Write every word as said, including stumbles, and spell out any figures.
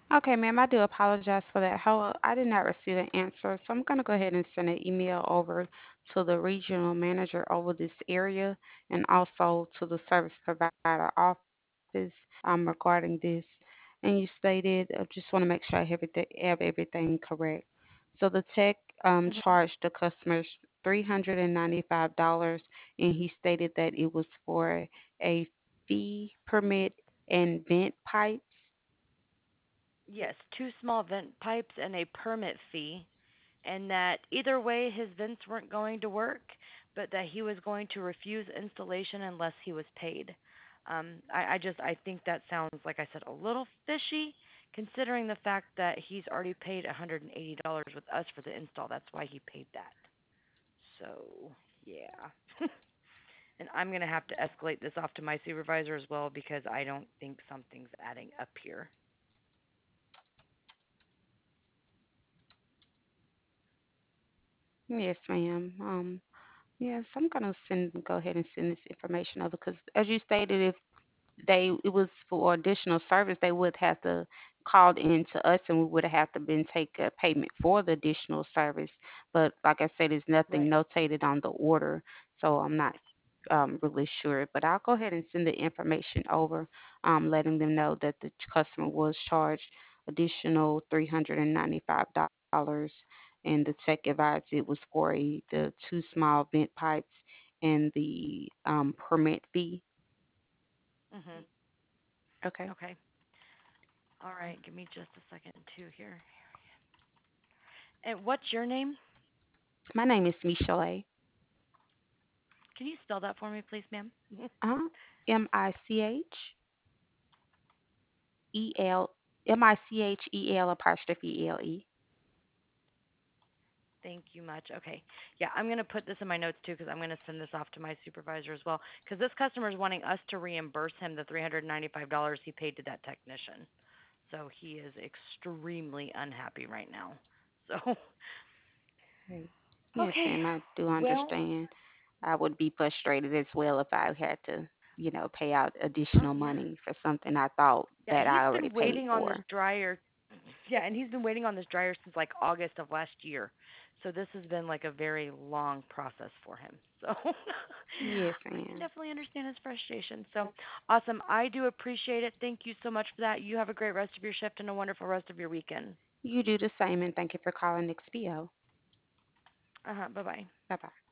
Okay, ma'am, I do apologize for that. However, I did not receive an answer, so I'm going to go ahead and send an email over to the regional manager over this area and also to the service provider office um, regarding this. And you stated, I just want to make sure I have everything, have everything correct. So the tech um, Hmm. charged the customers three hundred ninety-five dollars and he stated that it was for a fee permit and vent pipes. Yes, two small vent pipes and a permit fee, and that either way his vents weren't going to work, but that he was going to refuse installation unless he was paid. Um, I, I just I think that sounds, like I said, a little fishy, considering the fact that he's already paid one hundred eighty dollars with us for the install. That's why he paid that. So yeah, and I'm gonna have to escalate this off to my supervisor as well because I don't think something's adding up here. Yes, ma'am. Um, yes, I'm gonna send go ahead and send this information over because as you stated, if they it was for additional service, they would have to called in to us and we would have to been take a payment for the additional service. But like I said, there's nothing Right. notated on the order, so I'm not um, really sure. But I'll go ahead and send the information over, um, letting them know that the customer was charged additional three hundred ninety-five dollars and the tech advised it was for a, the two small vent pipes and the um, permit fee. Mhm. Okay. Okay. All right. Give me just a second too here. And what's your name? My name is Michelle. Can you spell that for me, please, ma'am? Uh, M I C H E L M I C H E L apostrophe E L E. Thank you much. Okay. Yeah, I'm going to put this in my notes too because I'm going to send this off to my supervisor as well because this customer is wanting us to reimburse him the three hundred ninety-five dollars he paid to that technician. So he is extremely unhappy right now. So, Okay. Yes, okay. ma'am, I do Well, understand. I would be frustrated as well if I had to, you know, pay out oh additional yeah. money for something I thought Yeah, that he's I already been paid waiting on this for. dryer. Yeah, and he's been waiting on this dryer since like August of last year. So this has been like a very long process for him. So Yes, I can ma'am. definitely understand his frustration. So awesome. I do appreciate it. Thank you so much for that. You have a great rest of your shift and a wonderful rest of your weekend. You do the same, and thank you for calling X P O. Uh huh. Bye bye. Bye bye.